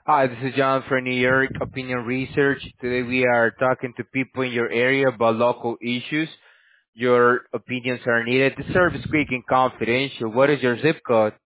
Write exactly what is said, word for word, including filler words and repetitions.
Hi, this is John for New York Opinion Research. Today we are talking to people in your area about local issues. Your opinions are needed. The service quick and confidential. What is your zip code?